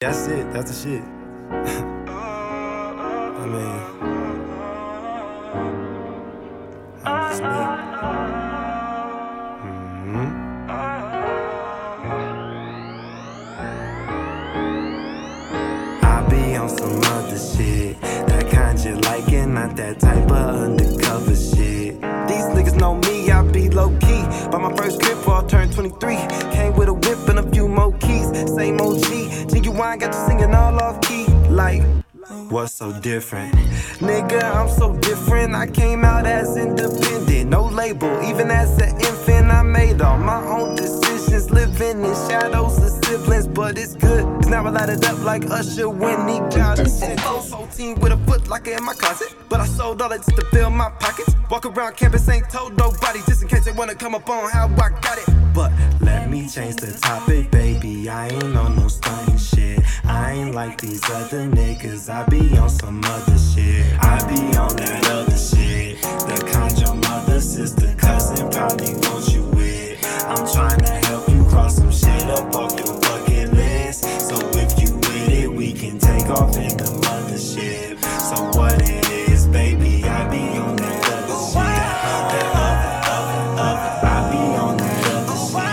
That's it, that's the shit. I mean, I'm just me. I be on some other shit, that kind you like and not that type of undercover shit. These niggas know me, I be low-key. By my first grip before I turned 23. Came with a whip and a few more keys. Same OG, Genuine got you singing all off key. Like, what's so different? Nigga, I'm so different. I came out as independent, no label. Even as an infant, I made all my own decisions. Living in shadows of siblings, but it's good, cause now I light it up like Usher when he got it. 14 with a foot locker in my closet, but I sold all it just to fill my pockets. Walk around campus, ain't told nobody, just in case they wanna come up on how I got it. But let me change the topic, baby. I ain't on no stunning shit. I ain't like these other niggas. I be on some other shit. I be on that other shit. The kind your mother, sister, cousin probably wants you with. I'm trying to help you cross some shit up off your bucket list. So if you with it, we can take off in the mothership. So what it is, baby, I be on that other shit. I be on that other shit.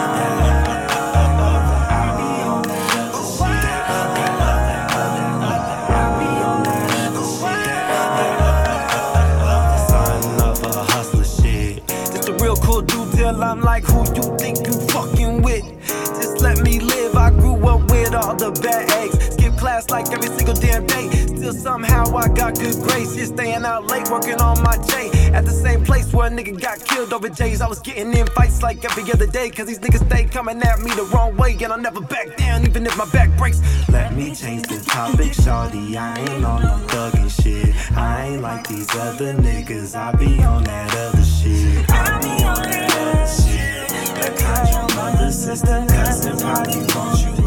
I be on that other shit. I be on that other shit. Son of a hustler shit. Just a real cool dude till I'm like, who you think you fucking with? Just let me live. I grew up with all the bad eggs. Skip class like every single damn day. Still somehow I got good grades. Just staying out late working on my J. At the same place where a nigga got killed over J's. I was getting in fights like every other day, cause these niggas stay coming at me the wrong way, and I'll never back down even if my back breaks. Let me change the topic, shawty. I ain't on no thuggin' shit. I ain't like these other niggas. I be on that other shit. I be on that other shit. That kind your mother, sister, cousin probably wants you